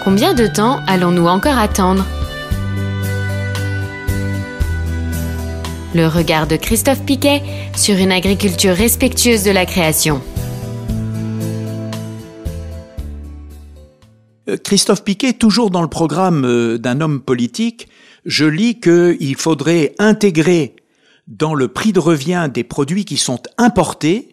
Combien de temps allons-nous encore attendre ? Le regard de Christophe Piquet sur une agriculture respectueuse de la création. Christophe Piquet, toujours dans le programme d'un homme politique, je lis qu'il faudrait intégrer dans le prix de revient des produits qui sont importés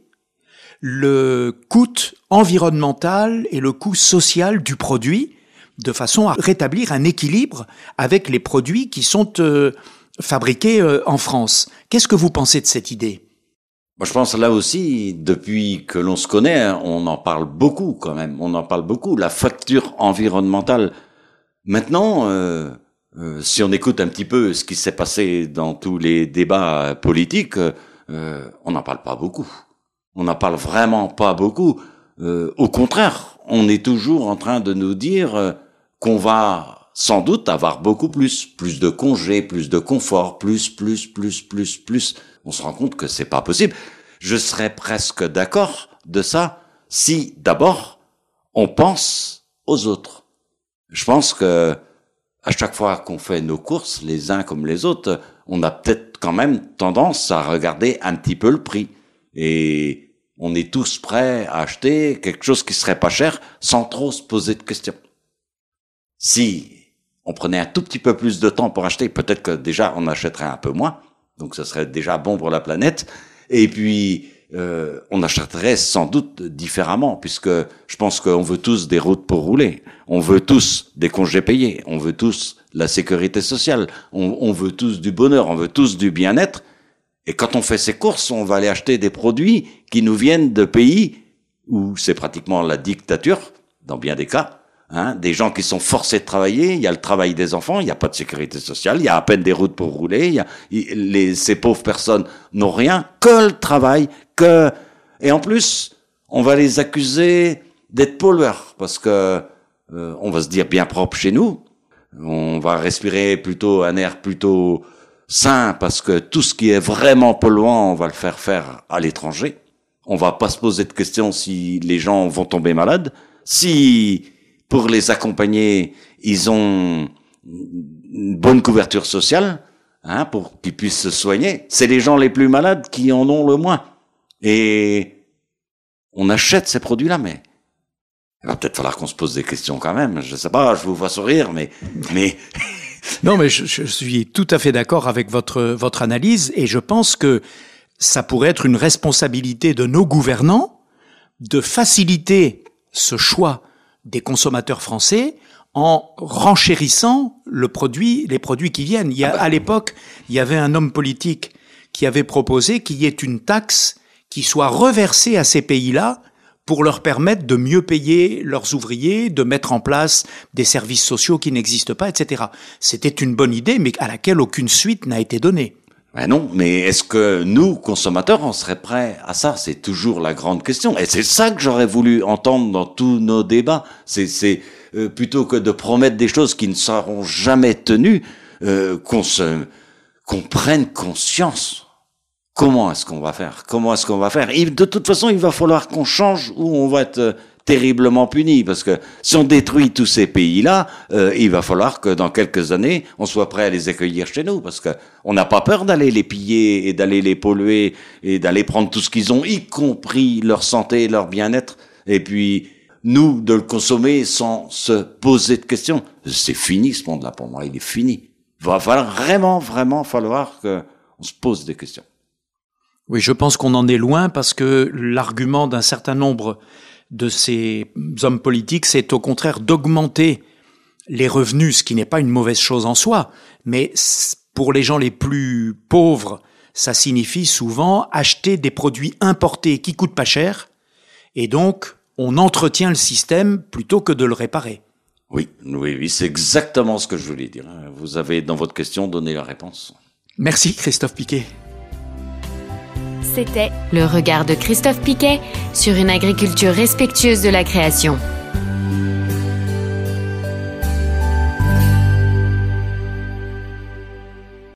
le coût environnemental et le coût social du produit, de façon à rétablir un équilibre avec les produits qui sont fabriqués en France. Qu'est-ce que vous pensez de cette idée ? Moi, je pense là aussi, depuis que l'on se connaît, on en parle beaucoup quand même. On en parle beaucoup. La facture environnementale. Maintenant, si on écoute un petit peu ce qui s'est passé dans tous les débats politiques, on n'en parle pas beaucoup. On n'en parle vraiment pas beaucoup. Au contraire, on est toujours en train de nous dire qu'on va sans doute avoir beaucoup plus de congés, plus de confort, plus. On se rend compte que c'est pas possible. Je serais presque d'accord de ça si d'abord on pense aux autres. Je pense que à chaque fois qu'on fait nos courses, les uns comme les autres, on a peut-être quand même tendance à regarder un petit peu le prix. Et on est tous prêts à acheter quelque chose qui serait pas cher sans trop se poser de questions. Si on prenait un tout petit peu plus de temps pour acheter, peut-être que déjà on achèterait un peu moins. Donc ça serait déjà bon pour la planète. Et puis on achèterait sans doute différemment, puisque je pense qu'on veut tous des routes pour rouler. On veut tous des congés payés. On veut tous la sécurité sociale. On veut tous du bonheur. On veut tous du bien-être. Et quand on fait ses courses, on va aller acheter des produits qui nous viennent de pays où c'est pratiquement la dictature, dans bien des cas. Des gens qui sont forcés de travailler, il y a le travail des enfants, il n'y a pas de sécurité sociale, il y a à peine des routes pour rouler, ces pauvres personnes n'ont rien que le travail, et en plus, on va les accuser d'être pollueurs, parce que on va se dire bien propre chez nous, on va respirer plutôt un air plutôt sain, parce que tout ce qui est vraiment polluant, on va le faire à l'étranger. On va pas se poser de questions si les gens vont tomber malades, si pour les accompagner, ils ont une bonne couverture sociale, pour qu'ils puissent se soigner. C'est les gens les plus malades qui en ont le moins. Et on achète ces produits-là, mais il va peut-être falloir qu'on se pose des questions quand même. Je sais pas, je vous vois sourire, mais... Non, mais je suis tout à fait d'accord avec votre analyse, et je pense que ça pourrait être une responsabilité de nos gouvernants de faciliter ce choix des consommateurs français en renchérissant les produits qui viennent. À l'époque, il y avait un homme politique qui avait proposé qu'il y ait une taxe qui soit reversée à ces pays-là pour leur permettre de mieux payer leurs ouvriers, de mettre en place des services sociaux qui n'existent pas, etc. C'était une bonne idée, mais à laquelle aucune suite n'a été donnée. Ben non, mais est-ce que nous, consommateurs, on serait prêts à ça ? C'est toujours la grande question. Et c'est ça que j'aurais voulu entendre dans tous nos débats. C'est plutôt que de promettre des choses qui ne seront jamais tenues, qu'on prenne conscience. Comment est-ce qu'on va faire ? De toute façon, il va falloir qu'on change ou on va être terriblement puni, parce que si on détruit tous ces pays-là, il va falloir que dans quelques années, on soit prêt à les accueillir chez nous, parce que on n'a pas peur d'aller les piller et d'aller les polluer et d'aller prendre tout ce qu'ils ont, y compris leur santé et leur bien-être, et puis nous, de le consommer sans se poser de questions. C'est fini ce monde-là pour moi, il est fini. Il va falloir vraiment falloir qu'on se pose des questions. Oui, je pense qu'on en est loin, parce que l'argument d'un certain nombre de ces hommes politiques, c'est au contraire d'augmenter les revenus, ce qui n'est pas une mauvaise chose en soi, mais pour les gens les plus pauvres, ça signifie souvent acheter des produits importés qui coûtent pas cher, et donc on entretient le système plutôt que de le réparer. Oui, c'est exactement ce que je voulais dire. Vous avez dans votre question donné la réponse. Merci Christophe Piquet. C'était le regard de Christophe Piquet sur une agriculture respectueuse de la création.